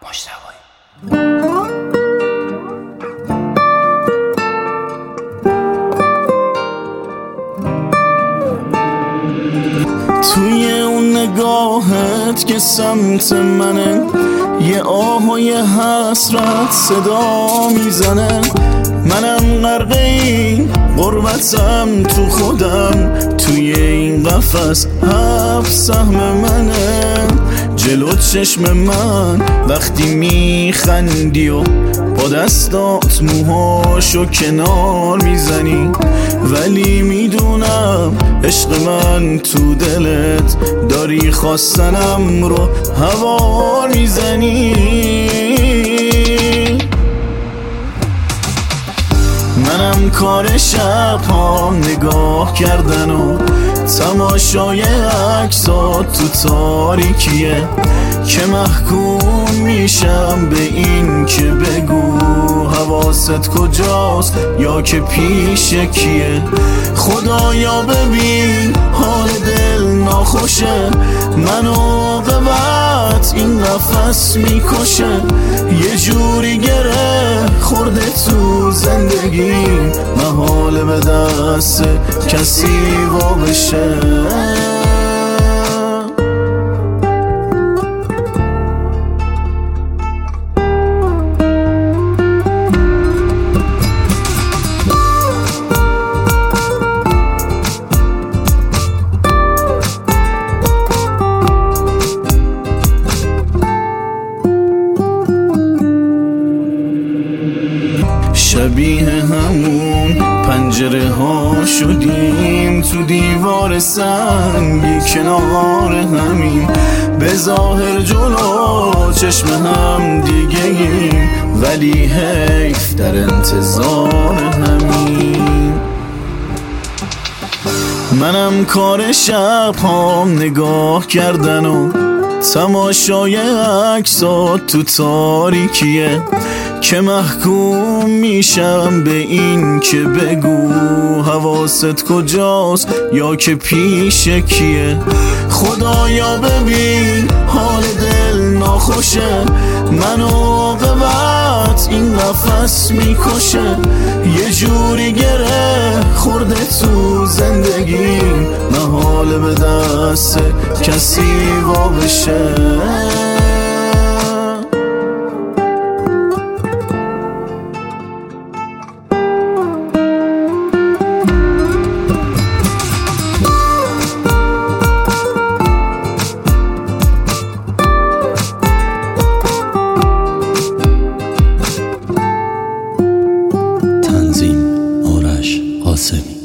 مجتبی. توی اون نگاهت که سمت منه، یه آه و یه حسرت صدا میزنه. منم غرق این غربتم تو خودم، توی این قفس حبس سهم منه. جلو چشم من وقتی میخندی و با دستات موهاشو کنار میزنی، ولی میدونم عشق من تو دلت داری خواستنم رو هوار میزنی. منم کار شب‌ها نگاه کردن و تماشای عکسات تو تاریکیه، که محکوم میشم به این که بگو حواست کجاست یا که پیش کیه. خدایا ببین حال دل ناخوشه، منو عاقبت این نفس میکشه. یه جوری گره خورده تو زندگیم، محاله به دست کسی وا بشه. شبیه همون پنجره ها شدیم، تو دیوار سنگی کنار همین، به ظاهر جلو چشم هم دیگه ایم، ولی حیف در انتظار همین. منم کار شب‌ها نگاه کردن و تماشای عکسات تو تاریکیه، که محکوم میشم به این که بگو حواست کجاست یا که پیش کیه. خدایا ببین حال دل ناخوشه، منو عاقبت این نفس میکشه. یه جوری گره خورده تو زندگیم، محاله به دست کسی وا بشه. تنظیم آرش قاسمی.